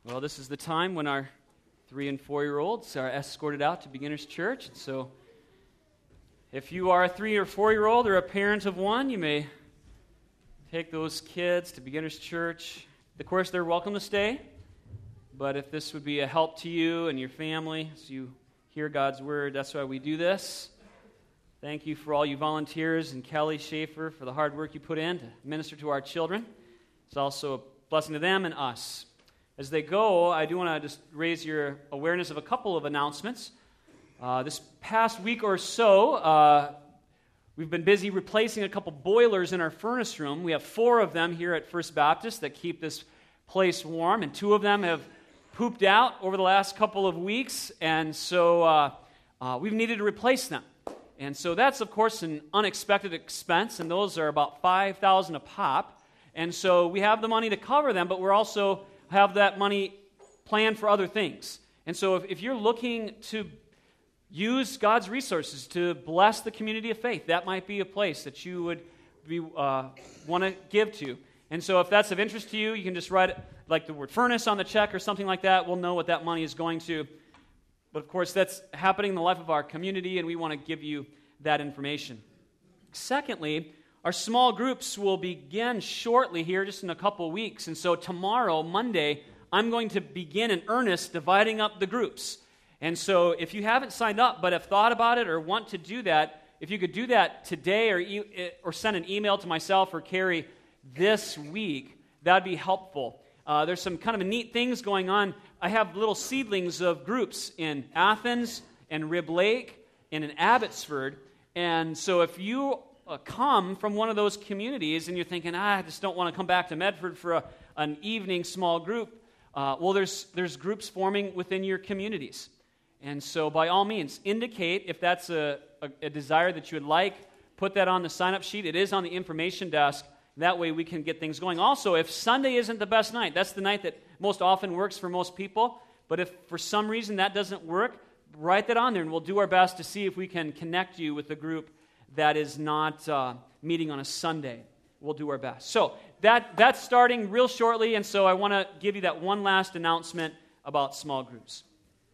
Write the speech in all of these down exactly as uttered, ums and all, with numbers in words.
Well, this is the time when our three and four-year-olds are escorted out to Beginners Church. So if you are a three or four-year-old or a parent of one, you may take those kids to Beginners Church. Of course, they're welcome to stay, but if this would be a help to you and your family as you hear God's Word, that's why we do this. Thank you for all you volunteers and Kelly Schaefer for the hard work you put in to minister to our children. It's also a blessing to them and us. As they go, I do want to just raise your awareness of a couple of announcements. Uh, this past week or so, uh, we've been busy replacing a couple boilers in our furnace room. We have four of them here at First Baptist that keep this place warm, and two of them have pooped out over the last couple of weeks, and so uh, uh, we've needed to replace them. And so that's, of course, an unexpected expense, and those are about five thousand dollars a pop. And so we have the money to cover them, but we're also have that money planned for other things. And so if, if you're looking to use God's resources to bless the community of faith, that might be a place that you would be uh, want to give to. And so if that's of interest to you, you can just write like the word furnace on the check or something like that. We'll know what that money is going to. But of course, that's happening in the life of our community, and we want to give you that information. Secondly, our small groups will begin shortly here, just in a couple weeks. And so tomorrow, Monday, I'm going to begin in earnest dividing up the groups. And so if you haven't signed up but have thought about it or want to do that, if you could do that today or, e- or send an email to myself or Carrie this week, that'd be helpful. Uh, there's some kind of neat things going on. I have little seedlings of groups in Athens and Rib Lake and in Abbotsford. And so if you Uh, come from one of those communities and you're thinking, ah, I just don't want to come back to Medford for a, an evening small group, uh, well, there's there's groups forming within your communities. And so by all means, indicate if that's a, a, a desire that you would like. Put that on the sign-up sheet. It is on the information desk. That way we can get things going. Also, if Sunday isn't the best night, that's the night that most often works for most people. But if for some reason that doesn't work, write that on there, and we'll do our best to see if we can connect you with a group that is not uh, meeting on a Sunday. We'll do our best. So that that's starting real shortly, and so I want to give you that one last announcement about small groups.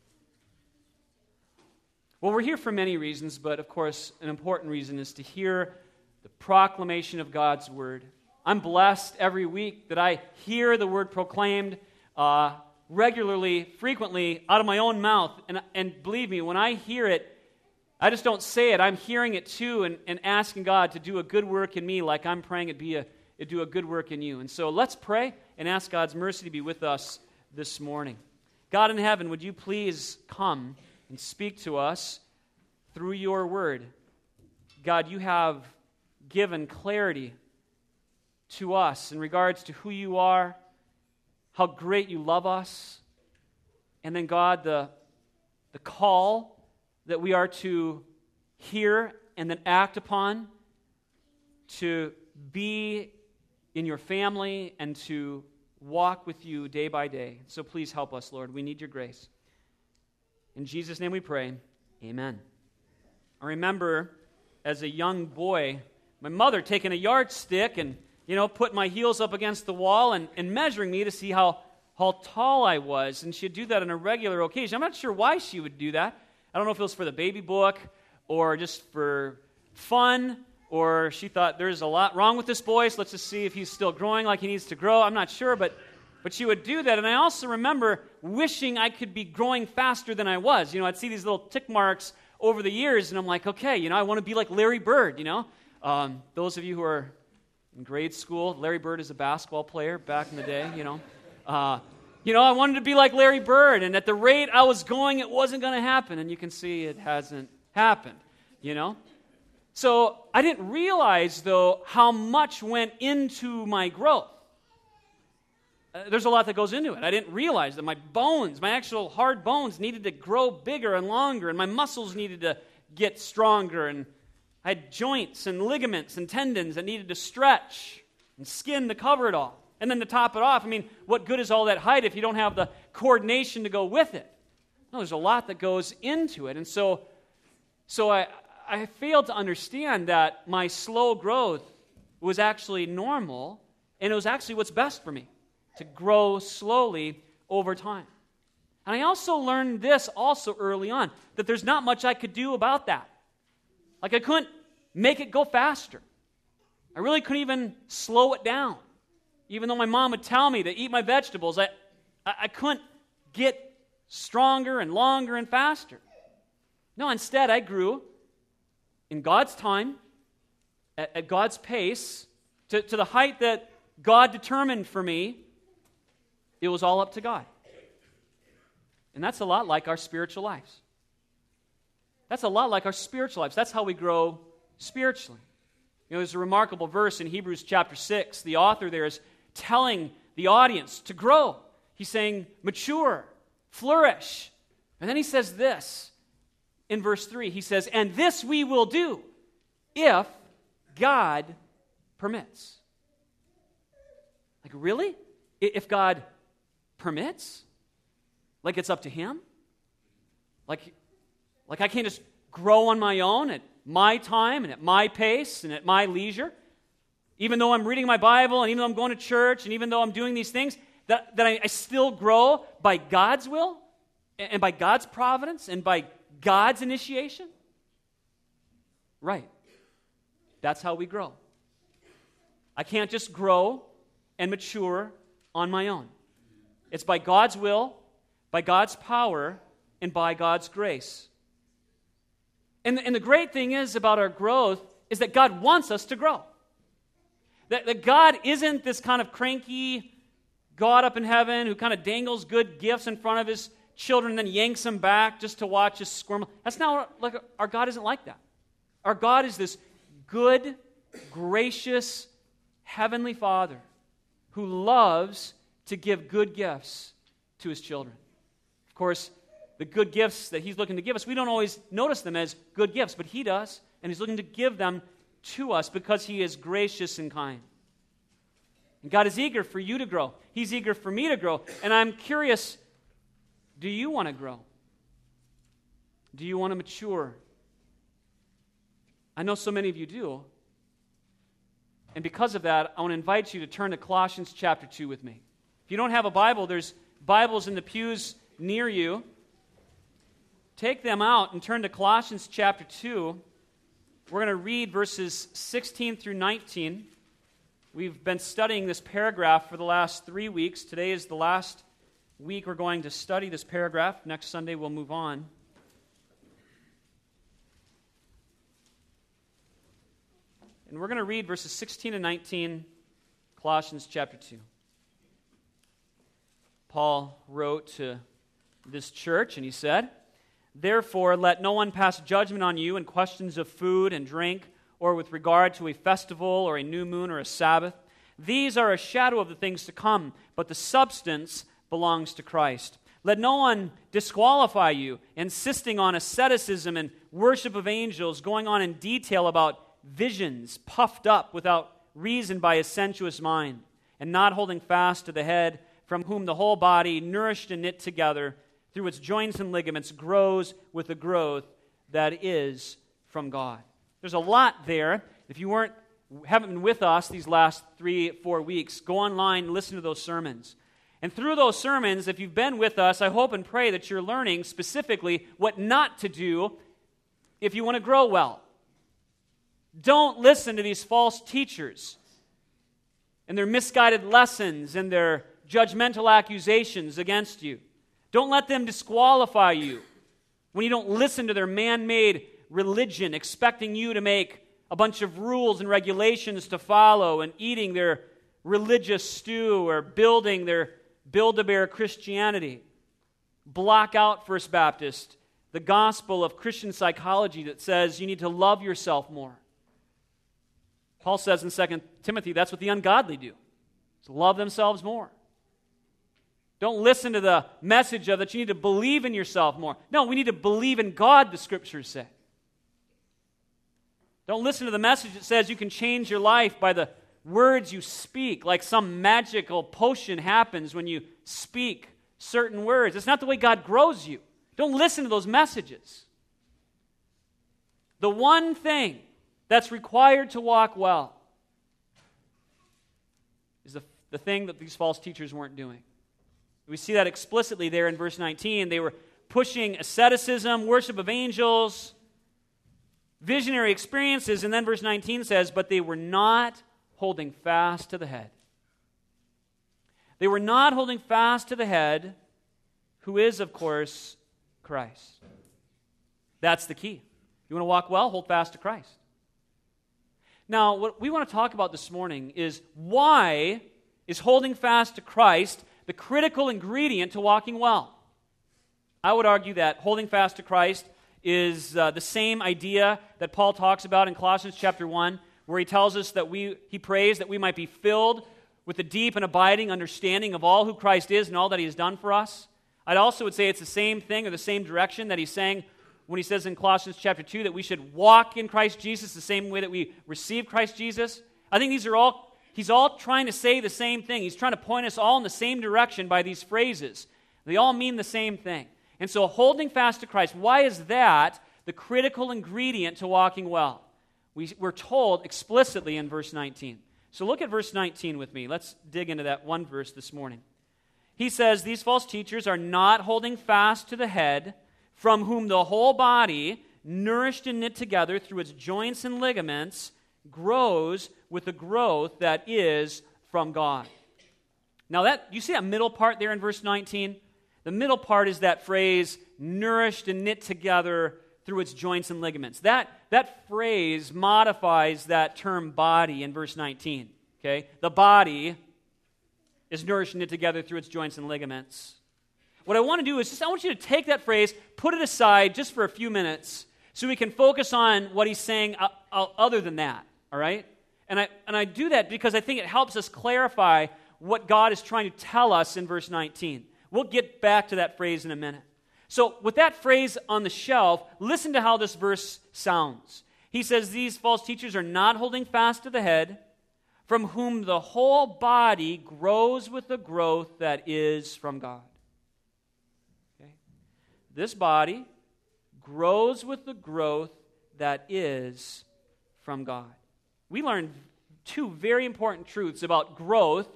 Well, we're here for many reasons, but of course, an important reason is to hear the proclamation of God's Word. I'm blessed every week that I hear the Word proclaimed uh, regularly, frequently, out of my own mouth, and, and believe me, when I hear it, I just don't say it. I'm hearing it too and, and asking God to do a good work in me like I'm praying it be a, it do a good work in you. And so let's pray and ask God's mercy to be with us this morning. God in heaven, would you please come and speak to us through your word? God, you have given clarity to us in regards to who you are, how great you love us, and then God, the, the call that we are to hear and then act upon, to be in your family and to walk with you day by day. So please help us, Lord. We need your grace. In Jesus' name we pray, amen. I remember as a young boy, my mother taking a yardstick and, you know, putting my heels up against the wall and, and measuring me to see how, how tall I was. And she'd do that on a regular occasion. I'm not sure why she would do that. I don't know if it was for the baby book or just for fun, or she thought there's a lot wrong with this boy, so let's just see if he's still growing like he needs to grow. I'm not sure, but but she would do that. And I also remember wishing I could be growing faster than I was. You know, I'd see these little tick marks over the years, and I'm like, okay, you know, I want to be like Larry Bird, you know. Um, those of you who are in grade school, Larry Bird is a basketball player back in the day, you know. Uh You know, I wanted to be like Larry Bird, and at the rate I was going, it wasn't going to happen, and you can see it hasn't happened, you know? So I didn't realize, though, how much went into my growth. Uh, there's a lot that goes into it. I didn't realize that my bones, my actual hard bones, needed to grow bigger and longer, and my muscles needed to get stronger, and I had joints and ligaments and tendons that needed to stretch, and skin to cover it all. And then to top it off, I mean, what good is all that height if you don't have the coordination to go with it? No, there's a lot that goes into it. And so so I, I failed to understand that my slow growth was actually normal, and it was actually what's best for me, to grow slowly over time. And I also learned this also early on, that there's not much I could do about that. Like I couldn't make it go faster. I really couldn't even slow it down. Even though my mom would tell me to eat my vegetables, I, I, I couldn't get stronger and longer and faster. No, instead I grew in God's time, at, at God's pace, to, to the height that God determined for me. It was all up to God. And that's a lot like our spiritual lives. That's a lot like our spiritual lives. That's how we grow spiritually. You know, there's a remarkable verse in Hebrews chapter six. The author there is telling the audience to grow. He's saying, mature, flourish. And then he says this in verse three. He says, and this we will do if God permits. Like, really? If God permits? Like it's up to Him? Like, like I can't just grow on my own at my time and at my pace and at my leisure? Even though I'm reading my Bible and even though I'm going to church and even though I'm doing these things, that, that I, I still grow by God's will and by God's providence and by God's initiation? Right. That's how we grow. I can't just grow and mature on my own. It's by God's will, by God's power, and by God's grace. And, and the great thing is about our growth is that God wants us to grow. That, that God isn't this kind of cranky God up in heaven who kind of dangles good gifts in front of His children and then yanks them back just to watch us squirm. That's not like our God isn't like that. Our God is this good, gracious, heavenly Father who loves to give good gifts to His children. Of course, the good gifts that He's looking to give us, we don't always notice them as good gifts, but He does, and He's looking to give them to us because He is gracious and kind. And God is eager for you to grow. He's eager for me to grow. And I'm curious, do you want to grow? Do you want to mature? I know so many of you do. And because of that, I want to invite you to turn to Colossians chapter two with me. If you don't have a Bible, there's Bibles in the pews near you. Take them out and turn to Colossians chapter two. We're going to read verses sixteen through nineteen. We've been studying this paragraph for the last three weeks. Today is the last week we're going to study this paragraph. Next Sunday we'll move on. And we're going to read verses sixteen and nineteen, Colossians chapter two. Paul wrote to this church, and he said, therefore, let no one pass judgment on you in questions of food and drink, or with regard to a festival, or a new moon, or a Sabbath. These are a shadow of the things to come, but the substance belongs to Christ. Let no one disqualify you, insisting on asceticism and worship of angels, going on in detail about visions, puffed up without reason by a sensuous mind, and not holding fast to the head, from whom the whole body, nourished and knit together, through its joints and ligaments, grows with the growth that is from God. There's a lot there. If you weren't, haven't been with us these last three, four weeks, go online and listen to those sermons. And through those sermons, if you've been with us, I hope and pray that you're learning specifically what not to do if you want to grow well. Don't listen to these false teachers and their misguided lessons and their judgmental accusations against you. Don't let them disqualify you when you don't listen to their man-made religion, expecting you to make a bunch of rules and regulations to follow and eating their religious stew or building their Build-A-Bear Christianity. Block out, First Baptist, the gospel of Christian psychology that says you need to love yourself more. Paul says in Second Timothy that's what the ungodly do, is love themselves more. Don't listen to the message of that you need to believe in yourself more. No, we need to believe in God, the Scriptures say. Don't listen to the message that says you can change your life by the words you speak, like some magical potion happens when you speak certain words. It's not the way God grows you. Don't listen to those messages. The one thing that's required to walk well is the, the thing that these false teachers weren't doing. We see that explicitly there in verse nineteen. They were pushing asceticism, worship of angels, visionary experiences, and then verse nineteen says, but they were not holding fast to the head. They were not holding fast to the head, who is, of course, Christ. That's the key. You want to walk well? Hold fast to Christ. Now, what we want to talk about this morning is why is holding fast to Christ the critical ingredient to walking well? I would argue that holding fast to Christ is uh, the same idea that Paul talks about in Colossians chapter one, where he tells us that we, he prays that we might be filled with a deep and abiding understanding of all who Christ is and all that he has done for us. I'd also would say it's the same thing or the same direction that he's saying when he says in Colossians chapter two that we should walk in Christ Jesus the same way that we receive Christ Jesus. I think these are all, he's all trying to say the same thing. He's trying to point us all in the same direction by these phrases. They all mean the same thing. And so holding fast to Christ, why is that the critical ingredient to walking well? We, we're told explicitly in verse nineteen. So look at verse nineteen with me. Let's dig into that one verse this morning. He says, these false teachers are not holding fast to the head, from whom the whole body, nourished and knit together through its joints and ligaments, grows with the growth that is from God. Now that, you see that middle part there in verse nineteen? The middle part is that phrase, nourished and knit together through its joints and ligaments. That, that phrase modifies that term body in verse nineteen. Okay? The body is nourished and knit together through its joints and ligaments. What I want to do is just, I want you to take that phrase, put it aside just for a few minutes, so we can focus on what he's saying uh, uh, other than that, all right? And I, and I do that because I think it helps us clarify what God is trying to tell us in verse nineteen. We'll get back to that phrase in a minute. So with that phrase on the shelf, listen to how this verse sounds. He says, these false teachers are not holding fast to the head, from whom the whole body grows with the growth that is from God. Okay? This body grows with the growth that is from God. We learned two very important truths about growth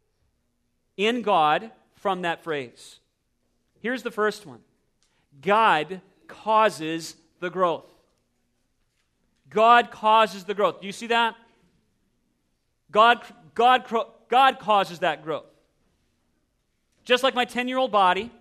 in God from that phrase. Here's the first one. God causes the growth. God causes the growth. Do you see that? God, God, God causes that growth. Just like my ten-year-old body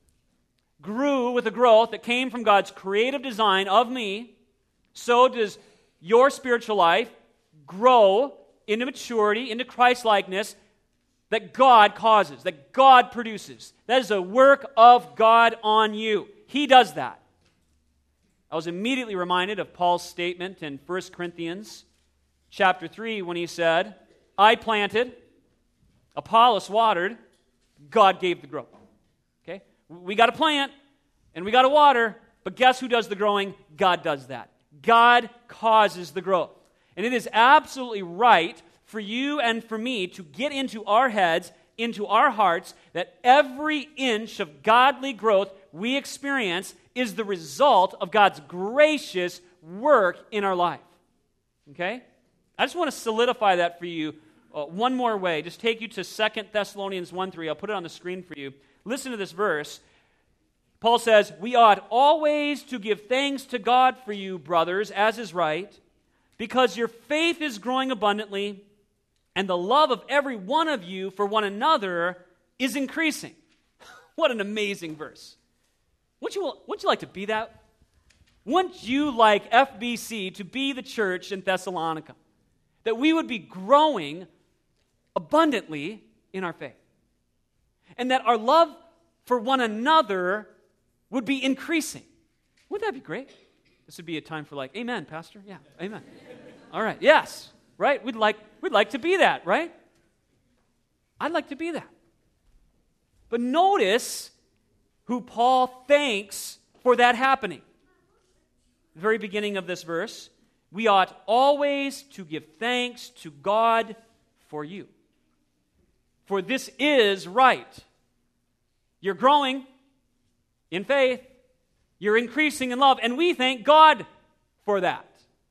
grew with a growth that came from God's creative design of me, so does your spiritual life grow into maturity, into Christ-likeness, that God causes, that God produces. That is a work of God on you. He does that. I was immediately reminded of Paul's statement in First Corinthians chapter three when he said, I planted, Apollos watered, God gave the growth. Okay? We got to plant and we got to water, but guess who does the growing? God does that. God causes the growth. And it is absolutely right for you and for me to get into our heads, into our hearts, that every inch of godly growth we experience is the result of God's gracious work in our life. Okay? I just want to solidify that for you uh, one more way. Just take you to Second Thessalonians one three. I'll put it on the screen for you. Listen to this verse. Paul says, we ought always to give thanks to God for you, brothers, as is right, because your faith is growing abundantly, and the love of every one of you for one another is increasing. What an amazing verse. Wouldn't you, wouldn't you like to be that? Wouldn't you like F B C to be the church in Thessalonica? That we would be growing abundantly in our faith. And that our love for one another would be increasing. Wouldn't that be great? This would be a time for like, amen, Pastor? Yeah, amen. All right, yes, right? We'd like, we'd like to be that, right? I'd like to be that. But notice who Paul thanks for that happening. The very beginning of this verse, we ought always to give thanks to God for you. For this is right. You're growing in faith. You're increasing in love. And we thank God for that.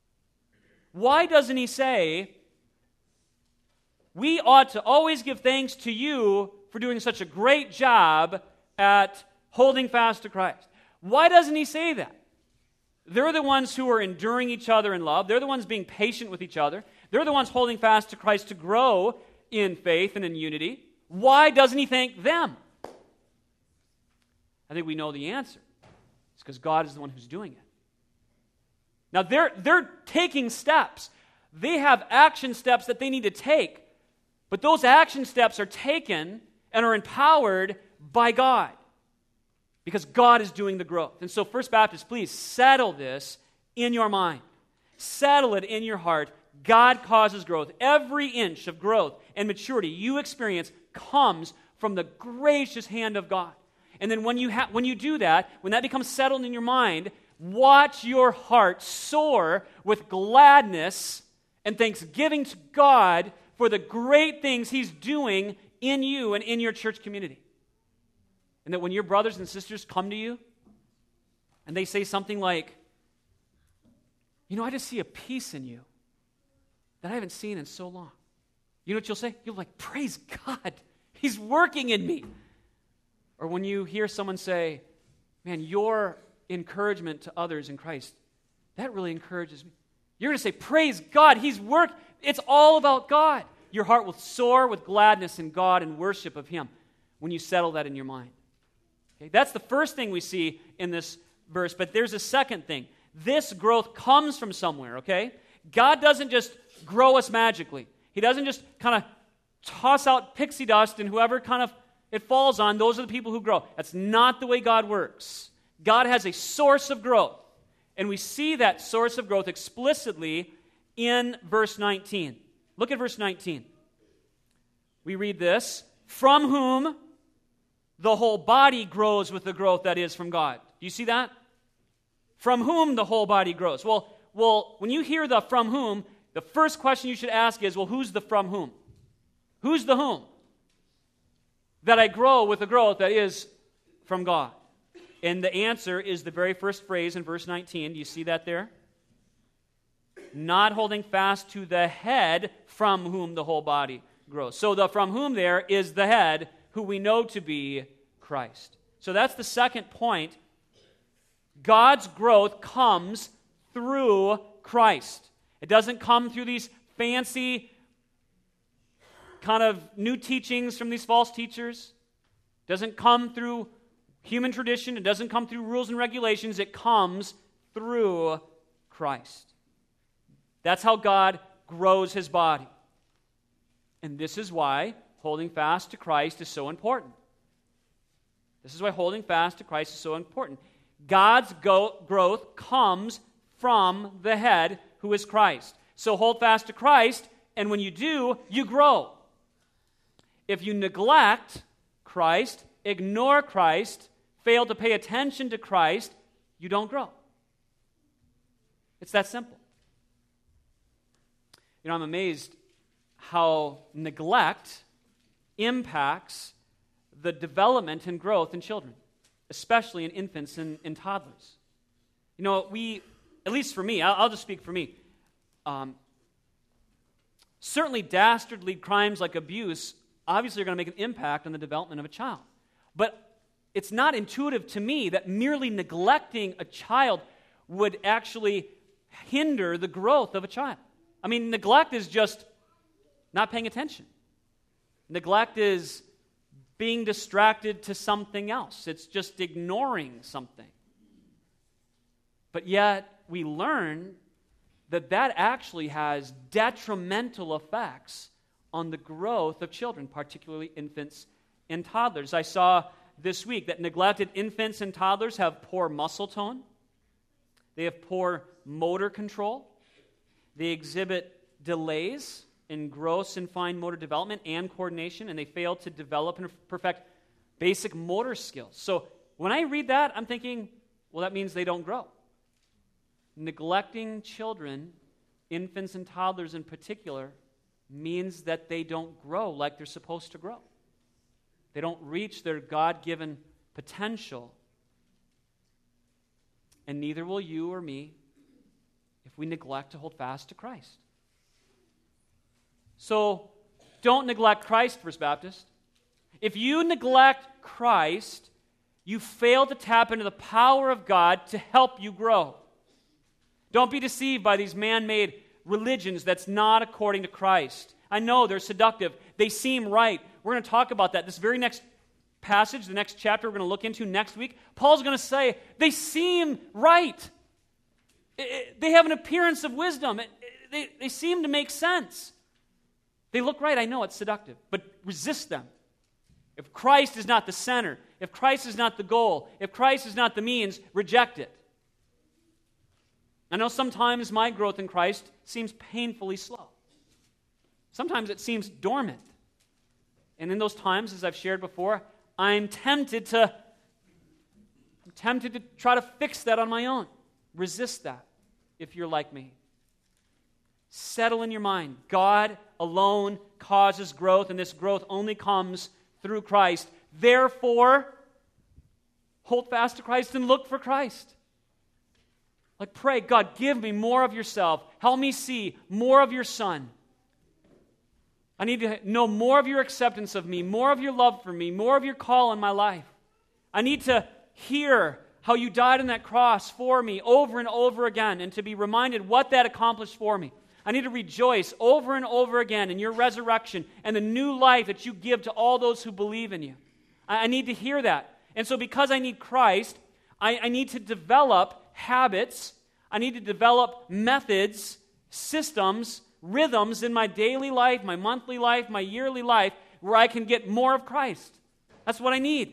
Why doesn't he say, we ought to always give thanks to you for doing such a great job at holding fast to Christ. Why doesn't he say that? They're the ones who are enduring each other in love. They're the ones being patient with each other. They're the ones holding fast to Christ to grow in faith and in unity. Why doesn't he thank them? I think we know the answer. It's because God is the one who's doing it. Now, they're, they're taking steps. They have action steps that they need to take, but those action steps are taken and are empowered by God because God is doing the growth. And so, First Baptist, please settle this in your mind. Settle it in your heart. God causes growth. Every inch of growth and maturity you experience comes from the gracious hand of God. And then when you ha- when you do that, when that becomes settled in your mind, watch your heart soar with gladness and thanksgiving to God for the great things He's doing in you and in your church community. And that when your brothers and sisters come to you and they say something like, you know, I just see a peace in you that I haven't seen in so long. You know what you'll say? You'll be like, praise God, He's working in me. Or when you hear someone say, man, your encouragement to others in Christ, that really encourages me. You're going to say, praise God, He's worked. It's all about God. Your heart will soar with gladness in God and worship of Him when you settle that in your mind. Okay? That's the first thing we see in this verse, but there's a second thing. This growth comes from somewhere, okay? God doesn't just grow us magically. He doesn't just kind of toss out pixie dust and whoever kind of it falls on, those are the people who grow. That's not the way God works. God has a source of growth. And we see that source of growth explicitly in verse nineteen. Look at verse nineteen. We read this, from whom the whole body grows with the growth that is from God. Do you see that? From whom the whole body grows. Well, well, when you hear the from whom, the first question you should ask is, well, who's the from whom? Who's the whom? That I grow with the growth that is from God. And the answer is the very first phrase in verse nineteen. Do you see that there? Not holding fast to the head from whom the whole body grows. So the from whom there is the head, who we know to be Christ. So that's the second point. God's growth comes through Christ. It doesn't come through these fancy kind of new teachings from these false teachers. It doesn't come through human tradition. It doesn't come through rules and regulations. It comes through Christ. That's how God grows His body. And this is why holding fast to Christ is so important. This is why holding fast to Christ is so important. God's go- growth comes from the head, who is Christ. So hold fast to Christ, and when you do, you grow. If you neglect Christ, ignore Christ, fail to pay attention to Christ, you don't grow. It's that simple. You know, I'm amazed how neglect impacts the development and growth in children, especially in infants and, and toddlers. You know, we, at least for me, I'll, I'll just speak for me, um, certainly dastardly crimes like abuse obviously are going to make an impact on the development of a child. But it's not intuitive to me that merely neglecting a child would actually hinder the growth of a child. I mean, neglect is just not paying attention. Neglect is being distracted to something else. It's just ignoring something. But yet, we learn that that actually has detrimental effects on the growth of children, particularly infants and toddlers. I saw this week that neglected infants and toddlers have poor muscle tone. They have poor motor control. They exhibit delays in gross and fine motor development and coordination, and they fail to develop and perfect basic motor skills. So when I read that, I'm thinking, well, that means they don't grow. Neglecting children, infants and toddlers in particular, means that they don't grow like they're supposed to grow. They don't reach their God-given potential. And neither will you or me if we neglect to hold fast to Christ. So, don't neglect Christ, First Baptist. If you neglect Christ, you fail to tap into the power of God to help you grow. Don't be deceived by these man-made religions that's not according to Christ. I know they're seductive. They seem right. We're going to talk about that. This very next passage, the next chapter we're going to look into next week, Paul's going to say, they seem right. They have an appearance of wisdom. They, they seem to make sense. They look right. I know it's seductive, but resist them. If Christ is not the center, if Christ is not the goal, if Christ is not the means, reject it. I know sometimes my growth in Christ seems painfully slow. Sometimes it seems dormant. And in those times, as I've shared before, I'm tempted to I'm tempted to try to fix that on my own. Resist that if you're like me. Settle in your mind. God alone causes growth, and this growth only comes through Christ. Therefore, hold fast to Christ and look for Christ. Like, pray, God, give me more of yourself. Help me see more of your Son. I need to know more of your acceptance of me, more of your love for me, more of your call in my life. I need to hear how you died on that cross for me over and over again, and to be reminded what that accomplished for me. I need to rejoice over and over again in your resurrection and the new life that you give to all those who believe in you. I, I need to hear that. And so because I need Christ, I, I need to develop habits. I need to develop methods, systems, rhythms in my daily life, my monthly life, my yearly life, where I can get more of Christ. That's what I need.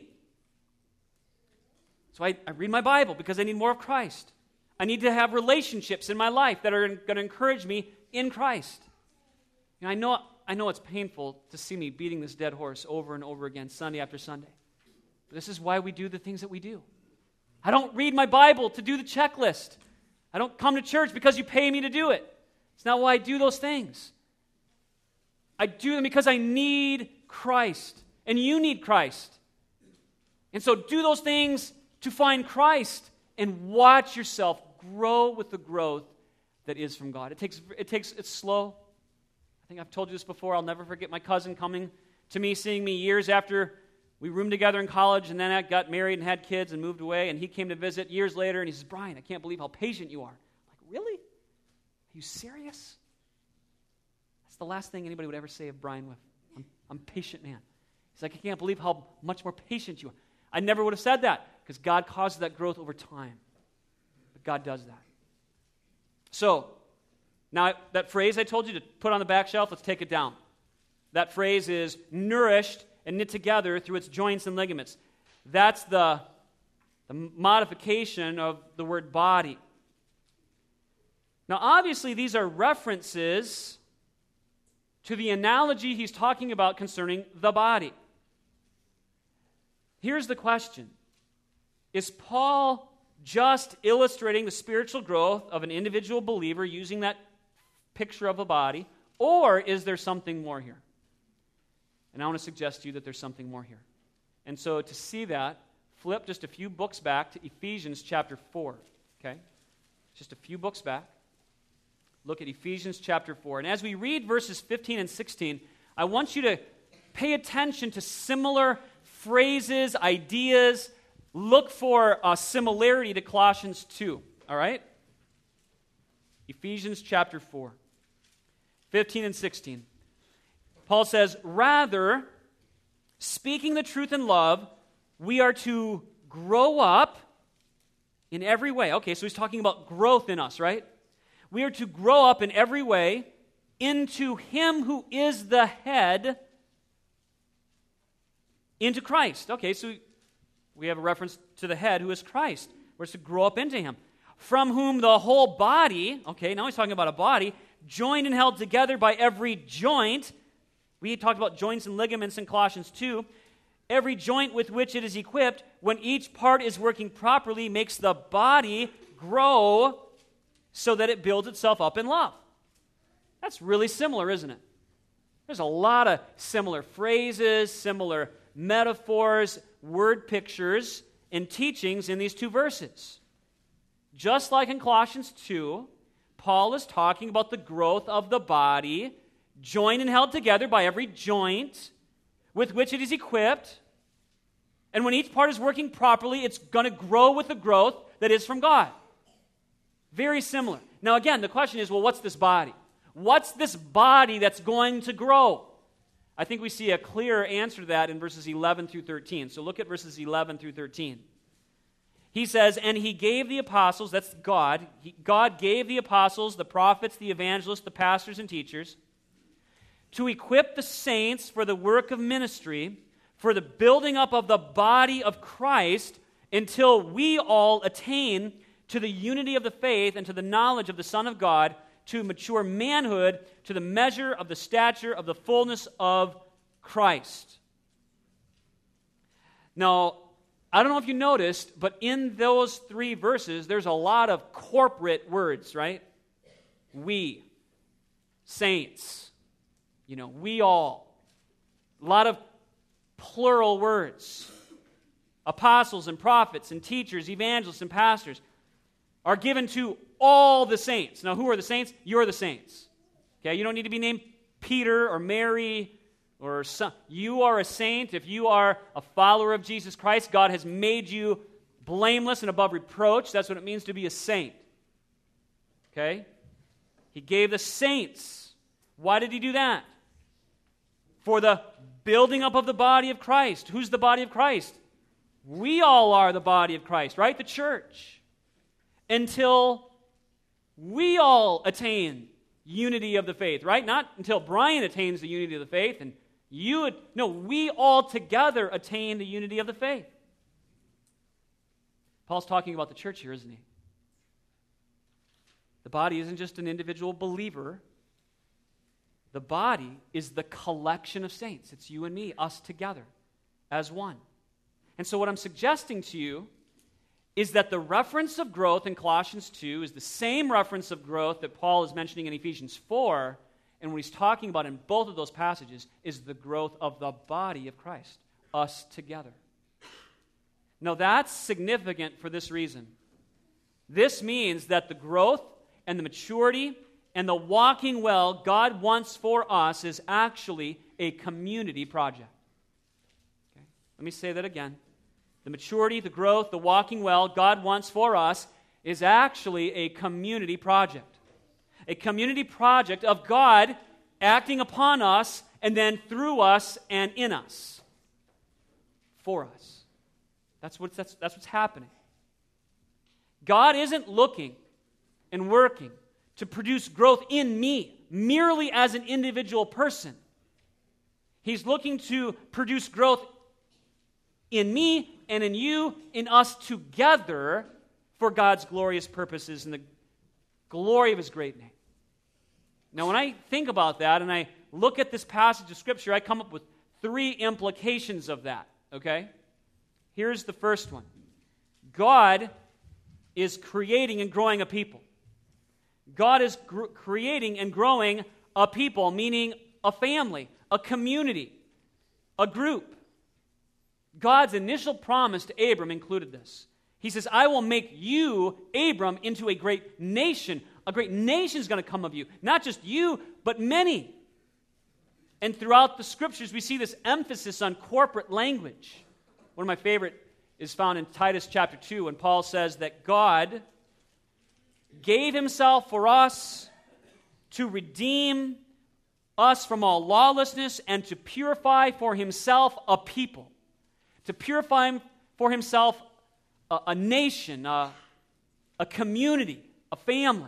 So I, I read my Bible because I need more of Christ. I need to have relationships in my life that are going to encourage me in Christ. You know, I know, I know it's painful to see me beating this dead horse over and over again, Sunday after Sunday. But this is why we do the things that we do. I don't read my Bible to do the checklist. I don't come to church because you pay me to do it. It's not why I do those things. I do them because I need Christ, and you need Christ. And so do those things to find Christ, and watch yourself grow with the growth that is from God. It takes, it takes, it's slow. I think I've told you this before. I'll never forget my cousin coming to me, seeing me years after we roomed together in college, and then I got married and had kids and moved away, and he came to visit years later, and he says, Brian, I can't believe how patient you are. I'm like, really? Are you serious? That's the last thing anybody would ever say of Brian with. I'm, I'm a patient man. He's like, I can't believe how much more patient you are. I never would have said that, because God causes that growth over time. But God does that. So, now that phrase I told you to put on the back shelf, let's take it down. That phrase is nourished and knit together through its joints and ligaments. That's the, the modification of the word body. Now, obviously, these are references to the analogy he's talking about concerning the body. Here's the question. Is Paul just illustrating the spiritual growth of an individual believer using that picture of a body, or is there something more here? And I want to suggest to you that there's something more here. And so to see that, flip just a few books back to Ephesians chapter four. Okay? Just a few books back. Look at Ephesians chapter four. And as we read verses fifteen and sixteen, I want you to pay attention to similar phrases, ideas. Look for a similarity to Colossians two. All right? Ephesians chapter four, fifteen and sixteen. Paul says, rather, speaking the truth in love, we are to grow up in every way. Okay, so he's talking about growth in us, right? We are to grow up in every way into Him who is the head, into Christ. Okay, so we have a reference to the head who is Christ. We're to grow up into Him. From whom the whole body, okay, now he's talking about a body, joined and held together by every joint. We talked about joints and ligaments in Colossians two. Every joint with which it is equipped, when each part is working properly, makes the body grow so that it builds itself up in love. That's really similar, isn't it? There's a lot of similar phrases, similar metaphors, word pictures, and teachings in these two verses. Just like in Colossians two, Paul is talking about the growth of the body, joined and held together by every joint, with which it is equipped. And when each part is working properly, it's going to grow with the growth that is from God. Very similar. Now again, the question is, well, what's this body? What's this body that's going to grow? I think we see a clearer answer to that in verses eleven through thirteen. So look at verses eleven through thirteen. He says, and he gave the apostles, that's God, he, God gave the apostles, the prophets, the evangelists, the pastors and teachers, to equip the saints for the work of ministry, for the building up of the body of Christ, until we all attain to the unity of the faith and to the knowledge of the Son of God, to mature manhood, to the measure of the stature of the fullness of Christ. Now, I don't know if you noticed, but in those three verses, there's a lot of corporate words, right? We, saints, you know, we all. A lot of plural words. Apostles and prophets and teachers, evangelists and pastors are given to all the saints. Now, who are the saints? You're the saints. Okay, you don't need to be named Peter or Mary or some. You are a saint. If you are a follower of Jesus Christ, God has made you blameless and above reproach. That's what it means to be a saint. Okay? He gave the saints. Why did he do that? For the building up of the body of Christ. Who's the body of Christ? We all are the body of Christ, right? The church. Until we all attain unity of the faith, right? Not until Brian attains the unity of the faith and you would, no, we all together attain the unity of the faith. Paul's talking about the church here, isn't he? The body isn't just an individual believer. The body is the collection of saints. It's you and me, us together as one. And so what I'm suggesting to you is that the reference of growth in Colossians two is the same reference of growth that Paul is mentioning in Ephesians four, and what he's talking about in both of those passages is the growth of the body of Christ, us together. Now that's significant for this reason. This means that the growth and the maturity and the walking well God wants for us is actually a community project. Okay? Let me say that again. The maturity, the growth, the walking well God wants for us is actually a community project. A community project of God acting upon us and then through us and in us. For us. That's what's, that's, that's what's happening. God isn't looking and working to produce growth in me merely as an individual person. He's looking to produce growth in me and in you, in us together for God's glorious purposes and the glory of His great name. Now, when I think about that and I look at this passage of Scripture, I come up with three implications of that, okay? Here's the first one. God is creating and growing a people. God is gr- creating and growing a people, meaning a family, a community, a group. God's initial promise to Abram included this. He says, I will make you, Abram, into a great nation. A great nation is going to come of you. Not just you, but many. And throughout the Scriptures, we see this emphasis on corporate language. One of my favorite is found in Titus chapter two, when Paul says that God gave Himself for us to redeem us from all lawlessness and to purify for Himself a people. To purify for Himself a, a nation, a, a community, a family,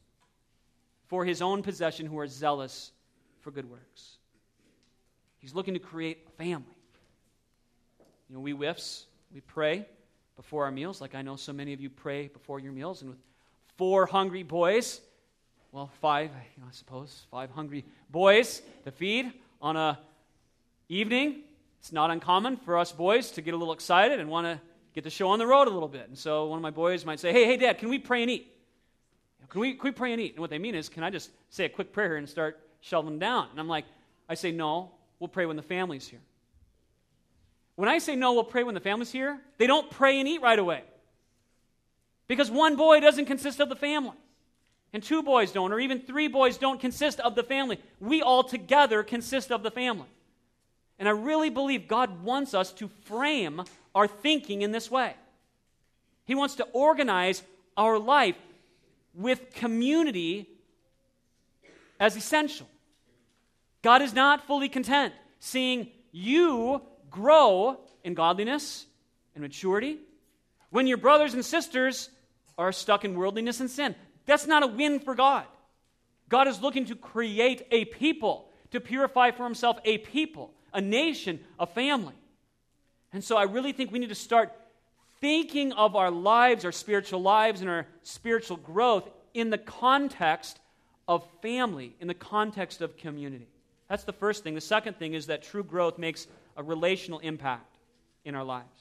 for His own possession who are zealous for good works. He's looking to create a family. You know, we W I Fs, we pray before our meals, like I know so many of you pray before your meals, and with four hungry boys, well, five, you know, I suppose, five hungry boys to feed on a evening. It's not uncommon for us boys to get a little excited and want to get the show on the road a little bit. And so one of my boys might say, hey, hey, Dad, can we pray and eat? Can we, can we pray and eat? And what they mean is, can I just say a quick prayer and start shoveling down? And I'm like, I say, no, we'll pray when the family's here. When I say no, we'll pray when the family's here, they don't pray and eat right away. Because one boy doesn't consist of the family. And two boys don't, or even three boys don't consist of the family. We all together consist of the family. And I really believe God wants us to frame our thinking in this way. He wants to organize our life with community as essential. God is not fully content seeing you grow in godliness and maturity when your brothers and sisters are stuck in worldliness and sin. That's not a win for God. God is looking to create a people, to purify for himself a people, a nation, a family. And so I really think we need to start thinking of our lives, our spiritual lives, and our spiritual growth in the context of family, in the context of community. That's the first thing. The second thing is that true growth makes a relational impact in our lives.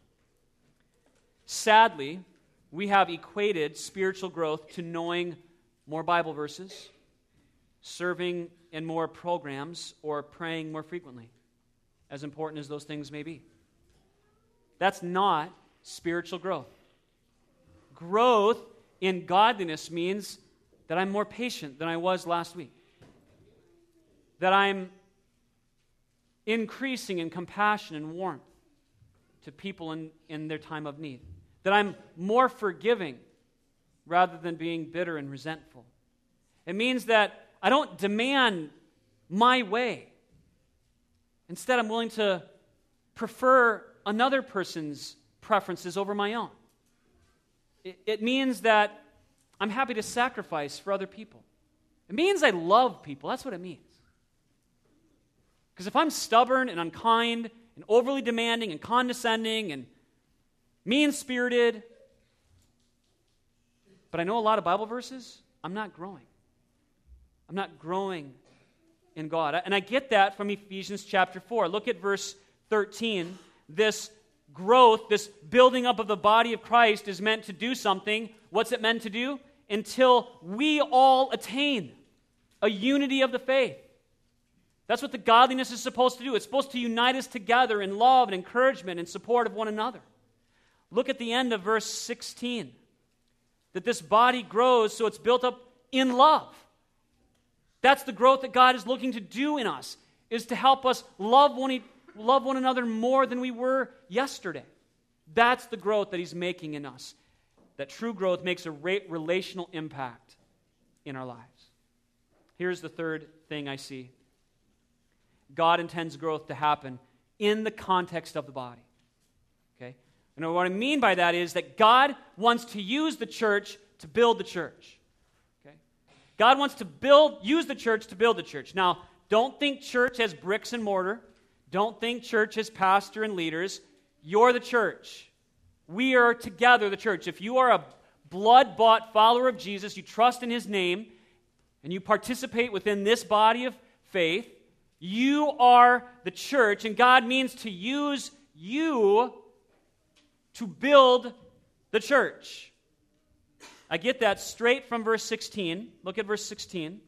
Sadly, we have equated spiritual growth to knowing more Bible verses, serving in more programs, or praying more frequently, as important as those things may be. That's not spiritual growth. Growth in godliness means that I'm more patient than I was last week, that I'm increasing in compassion and warmth to people in, in their time of need, that I'm more forgiving rather than being bitter and resentful. It means that I don't demand my way. Instead, I'm willing to prefer another person's preferences over my own. It, it means that I'm happy to sacrifice for other people. It means I love people. That's what it means. Because if I'm stubborn and unkind and overly demanding and condescending and mean-spirited, but I know a lot of Bible verses, I'm not growing. I'm not growing in God. And I get that from Ephesians chapter four. Look at verse thirteen. This growth, this building up of the body of Christ is meant to do something. What's it meant to do? Until we all attain a unity of the faith. That's what the godliness is supposed to do. It's supposed to unite us together in love and encouragement and support of one another. Look at the end of verse sixteen. That this body grows so it's built up in love. That's the growth that God is looking to do in us, is to help us love one, love one another more than we were yesterday. That's the growth that he's making in us. That true growth makes a relational impact in our lives. Here's the third thing I see. God intends growth to happen in the context of the body. Okay? And what I mean by that is that God wants to use the church to build the church. Okay? God wants to build, use the church to build the church. Now, don't think church as bricks and mortar. Don't think church as pastor and leaders. You're the church. We are together the church. If you are a blood-bought follower of Jesus, you trust in his name, and you participate within this body of faith, you are the church, and God means to use you to build the church. I get that straight from verse sixteen. Look at verse sixteen.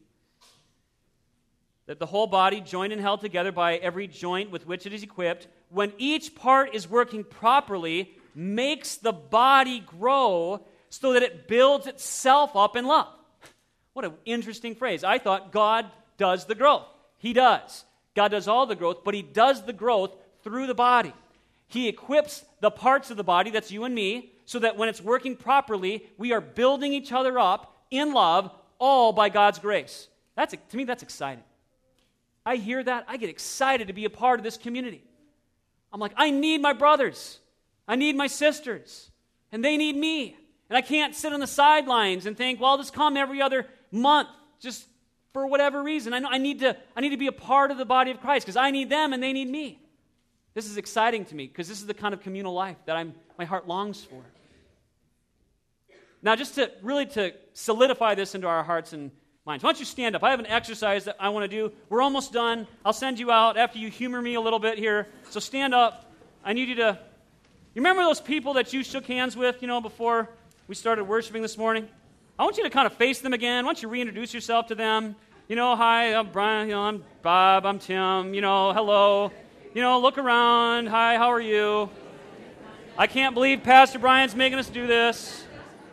That the whole body, joined and held together by every joint with which it is equipped, when each part is working properly, makes the body grow so that it builds itself up in love. What an interesting phrase. I thought God does the growth. He does. God does all the growth, but he does the growth through the body. He equips the parts of the body, that's you and me, so that when it's working properly, we are building each other up in love, all by God's grace. That's, to me, that's exciting. I hear that, I get excited to be a part of this community. I'm like, I need my brothers. I need my sisters. And they need me. And I can't sit on the sidelines and think, well, I'll just come every other month, just for whatever reason. I know I need to, I need to be a part of the body of Christ because I need them and they need me. This is exciting to me because this is the kind of communal life that I'm, my heart longs for. Now, just to really to solidify this into our hearts and minds, why don't you stand up? I have an exercise that I want to do. We're almost done. I'll send you out after you humor me a little bit here. So stand up. I need you to, you remember those people that you shook hands with, you know, before we started worshiping this morning? I want you to kind of face them again. Why don't you reintroduce yourself to them? You know, hi, I'm Brian, you know, I'm Bob, I'm Tim, you know, hello. You know, look around. Hi, how are you? I can't believe Pastor Brian's making us do this.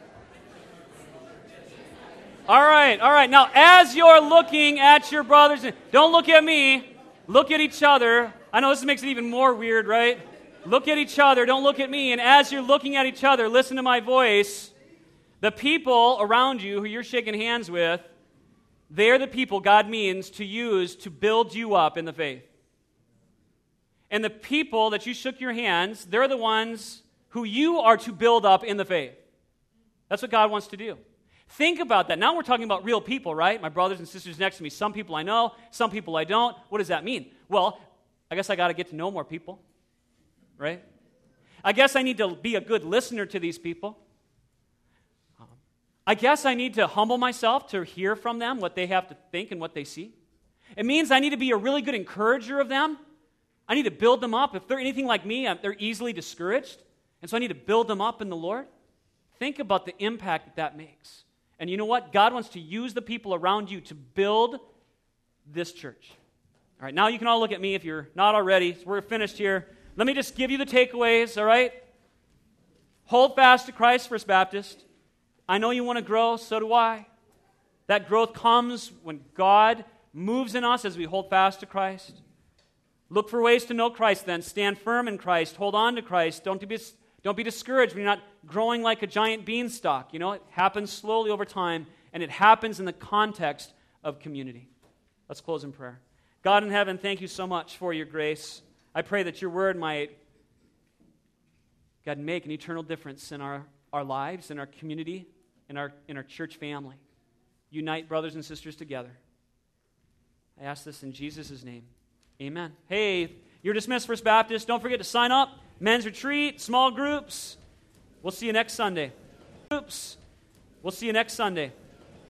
All right, all right. Now, as you're looking at your brothers, don't look at me. Look at each other. I know this makes it even more weird, right? Look at each other, don't look at me. And as you're looking at each other, listen to my voice. The people around you who you're shaking hands with, they're the people God means to use to build you up in the faith. And the people that you shook your hands, they're the ones who you are to build up in the faith. That's what God wants to do. Think about that. Now we're talking about real people, right? My brothers and sisters next to me. Some people I know, some people I don't. What does that mean? Well, I guess I got to get to know more people, right? I guess I need to be a good listener to these people. I guess I need to humble myself to hear from them what they have to think and what they see. It means I need to be a really good encourager of them. I need to build them up. If they're anything like me, they're easily discouraged. And so I need to build them up in the Lord. Think about the impact that that makes. And you know what? God wants to use the people around you to build this church. All right, now you can all look at me if you're not already. We're finished here. Let me just give you the takeaways, all right? Hold fast to Christ First Baptist. I know you want to grow, so do I. That growth comes when God moves in us as we hold fast to Christ. Look for ways to know Christ then. Stand firm in Christ. Hold on to Christ. Don't be, don't be discouraged when you're not growing like a giant beanstalk. You know, it happens slowly over time, and it happens in the context of community. Let's close in prayer. God in heaven, thank you so much for your grace. I pray that your word might, God, make an eternal difference in our, our lives, in our community, in our, in our church family. Unite brothers and sisters together. I ask this in Jesus' name. Amen. Hey, you're dismissed, First Baptist. Don't forget to sign up. Men's retreat, small groups. We'll see you next Sunday. Groups. We'll see you next Sunday.